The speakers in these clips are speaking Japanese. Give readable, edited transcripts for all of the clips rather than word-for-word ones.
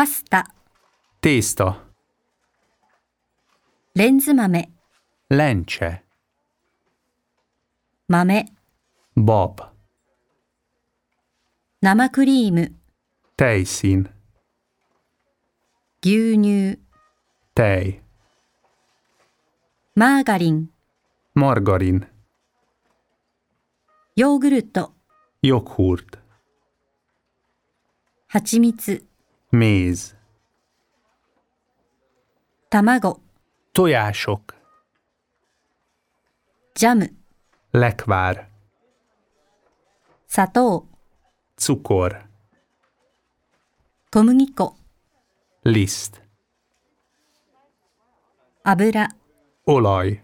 パスタ、 tészta, レンズ豆、 lencse, 豆、 bab, 生クリーム、 tejszín, 牛乳、 tej, マーガリン、 margarin, ヨーグルト、 joghurt, 蜂蜜、 méz, 卵、 tojások, ジャム、 lekvár, 砂糖、 cukor, 小麦粉、 liszt, 油、 olaj,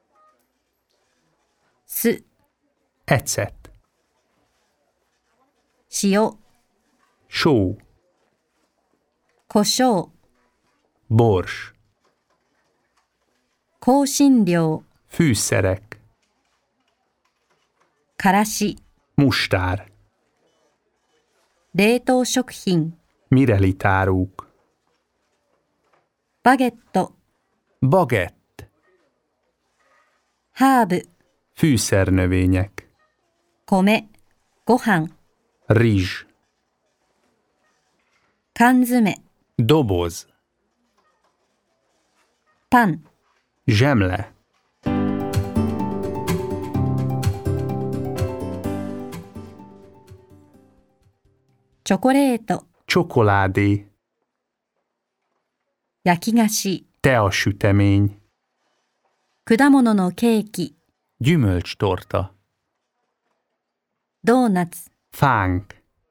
酢、 ecet, 塩、 só, 胡椒、 bors, 香辛料、 fűszerek, からし、 mustár, 冷凍食品、 mirelitáruk, バゲット、 bagett, ハーブ、 fűszernövények, 米、ご飯、 rizs, 缶詰、 doboz, パン、 zsemle, チョコレート、 csokoládé, 焼き菓子、 teasütemény, 果物のケーキ、 gyümölcstorta, ドーナツ、 fánk,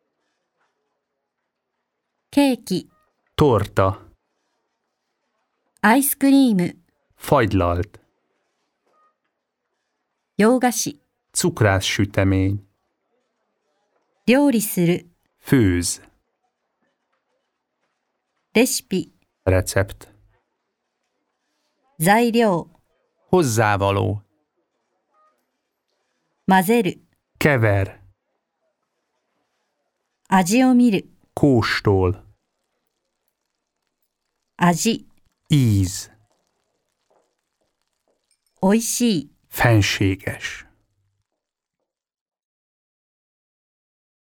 ケーキ、 torta, アイスクリーム、 fagylalt, 洋菓子、 cukrászsütemény, 料理する、 főz, レシピ、 recept, 材料、 hozzávaló, 混ぜる、 kever, 味を見る、 kóstol, 味、 íz, おいしい。 fenséges.